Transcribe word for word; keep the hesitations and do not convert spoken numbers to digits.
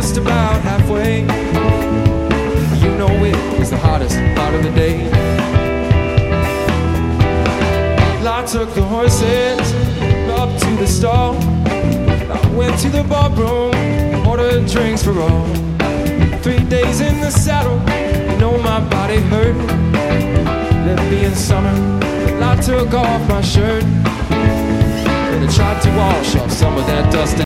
just about halfway. You know it was the hottest part of the day. I took the horses up to the stall. I went to the bar room, ordered drinks for all. Three days in the saddle, you know my body hurt. Let it be in summer, I took off my shirt and I tried to wash off some of that dust.